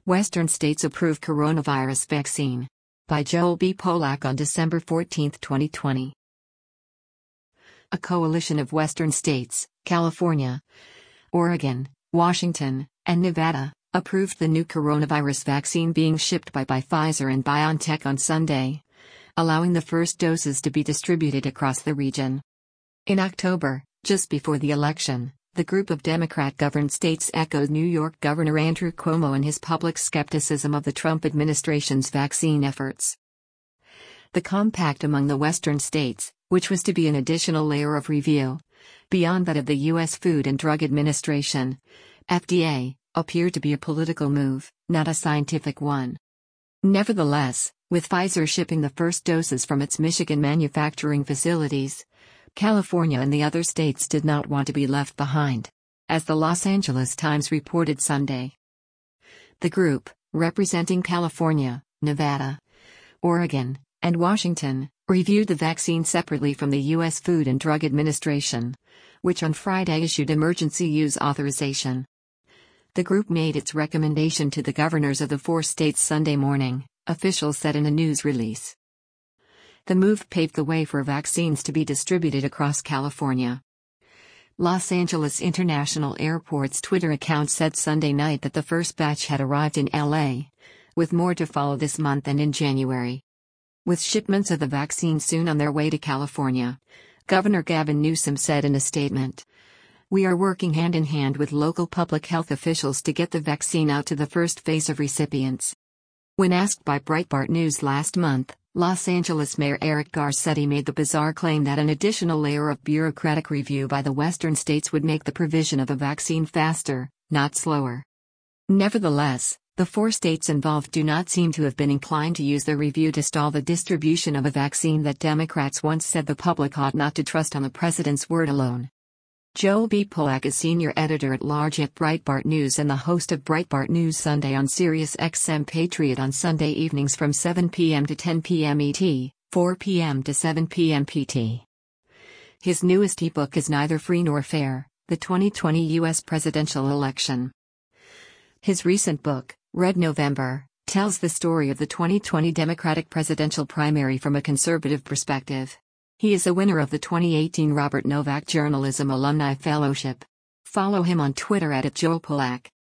Western states approve coronavirus vaccine. By Joel B. Polak on December 14, 2020. A coalition of Western states, California, Oregon, Washington, and Nevada, approved the new coronavirus vaccine being shipped by Pfizer and BioNTech on Sunday, allowing the first doses to be distributed across the region. In October, just before the election, the group of Democrat-governed states echoed New York Governor Andrew Cuomo in his public skepticism of the Trump administration's vaccine efforts. The compact among the Western states, which was to be an additional layer of review, beyond that of the U.S. Food and Drug Administration, FDA, appeared to be a political move, not a scientific one. Nevertheless, with Pfizer shipping the first doses from its Michigan manufacturing facilities, California and the other states did not want to be left behind, as the Los Angeles Times reported Sunday. The group, representing California, Nevada, Oregon, and Washington, reviewed the vaccine separately from the U.S. Food and Drug Administration, which on Friday issued emergency use authorization. The group made its recommendation to the governors of the 4 states Sunday morning, officials said in a news release. The move paved the way for vaccines to be distributed across California. Los Angeles International Airport's Twitter account said Sunday night that the first batch had arrived in LA, with more to follow this month and in January. With shipments of the vaccine soon on their way to California, Governor Gavin Newsom said in a statement, "We are working hand in hand with local public health officials to get the vaccine out to the first phase of recipients." When asked by Breitbart News last month, Los Angeles Mayor Eric Garcetti made the bizarre claim that an additional layer of bureaucratic review by the Western states would make the provision of the vaccine faster, not slower. Nevertheless, the 4 states involved do not seem to have been inclined to use the review to stall the distribution of a vaccine that Democrats once said the public ought not to trust on the president's word alone. Joel B. Polak is senior editor-at-large at Breitbart News and the host of Breitbart News Sunday on Sirius XM Patriot on Sunday evenings from 7 p.m. to 10 p.m. ET, 4 p.m. to 7 p.m. PT. His newest ebook is Neither Free Nor Fair: The 2020 U.S. Presidential Election. His recent book, Red November, tells the story of the 2020 Democratic presidential primary from a conservative perspective. He is a winner of the 2018 Robert Novak Journalism Alumni Fellowship. Follow him on Twitter @JoelPolak.